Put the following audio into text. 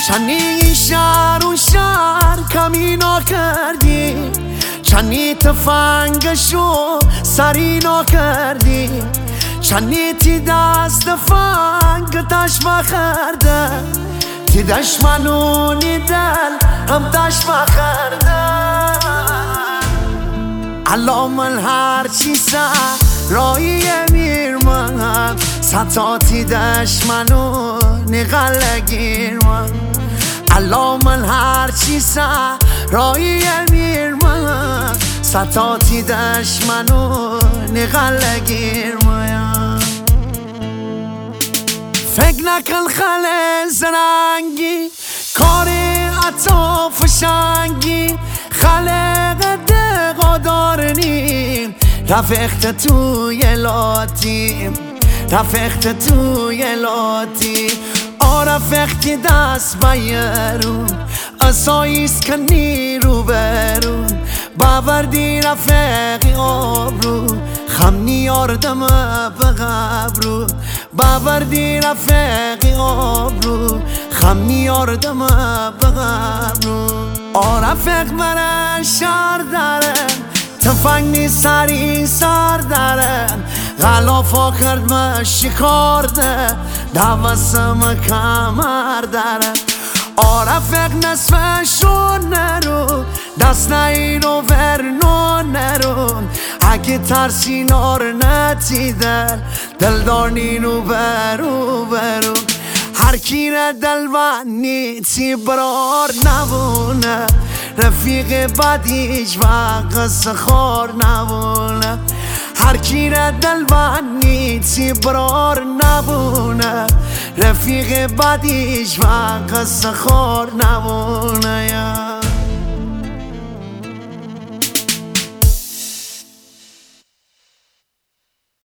چنی شهر و شهر کمینا کردی، چنی تفنگشو سرینا کردی، چنی تی دست فنگ تش بخرده، تی دشمنونی دل هم تش بخرده. الان من هرچی سر رایی میرمن، ستاتی دشمنونی غلگیر من. الان من هرچی سر رایی میرمن، ستاتی دشمنونی غلگیر من. فکر نکن خل زرنگی کاری عطا فشنگی، خلق دقا دارنیم رفیقت توی لاتی، رفیقت توی لاتی. رفیقتی دست بیرون اساییست کنی رو برون، باوردی رفیقی آبرو خم نیاردم به غبرو، باوردی رفیقی آبرو خم نیاردم به غبرو. رفیق برن شهر دارن تفنگی سری سر دارن، غلافا کرد ما شکار ده دوستم کمر دارن. رفیق نصفشون نرو دست نیرو ورنون نرون، اگه ترسی نار نتیدن دلدار نینو برو برو. هر کی را دلوانی تی برار نبونه، رفیق بدیش وقت سخار نبونه. هر کی را دلوانی تی برار نبونه، رفیق بدیش وقت سخار نبونه.